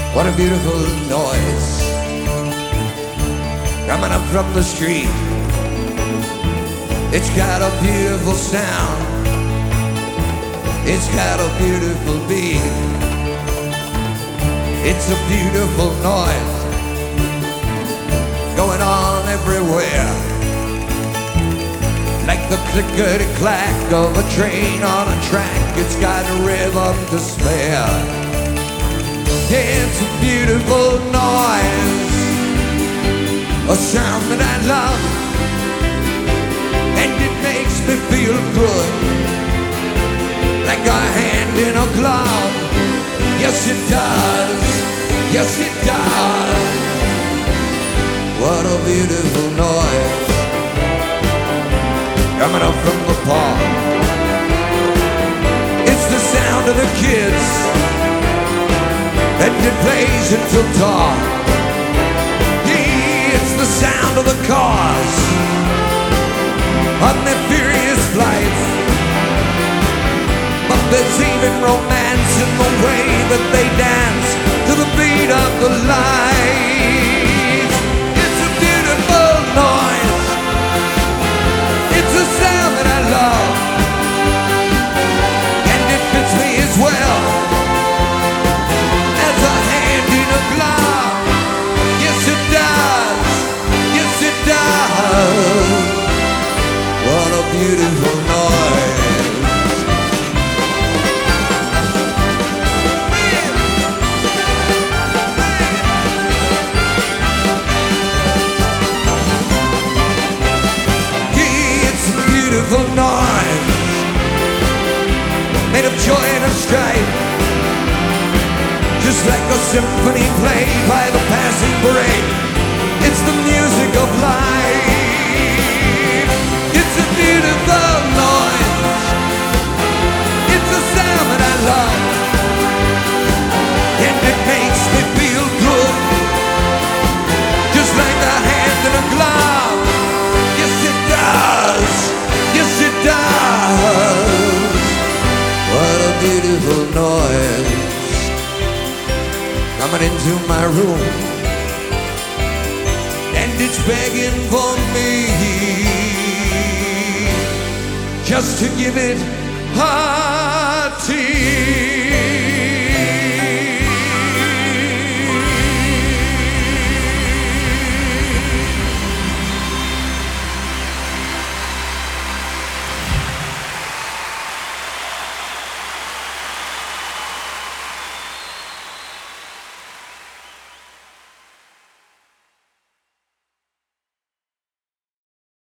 What a beautiful noise coming up from the street. It's got a beautiful sound. It's got a beautiful beat. It's a beautiful noise going on everywhere, like the clickety-clack of a train on a track. It's got a rhythm to spare. It's a beautiful noise, a sound that I love, and it makes me feel good, like a hand in a glove. Yes, it does. Yes, it does. What a beautiful noise coming up from the park. It's the sound of the kids, and it plays until dark. Yeah, it's the sound of the cars on their furious flights. But there's even romance in the way that they dance to the beat of the lights. It's a beautiful noise. It's a sound that I love, and it fits me as well as a hand in a glove. Yes, it does. Yes, it does. What a beautiful noise. Beautiful noise, made of joy and of strife, just like a symphony played by the passing parade. It's the music of life. It's a beautiful noise. It's a sound that I love, and it makes me feel good, just like a hand in a glove. Yes, it does. Yes, it does. What a beautiful noise coming into my room, and it's begging for me just to give it a tear.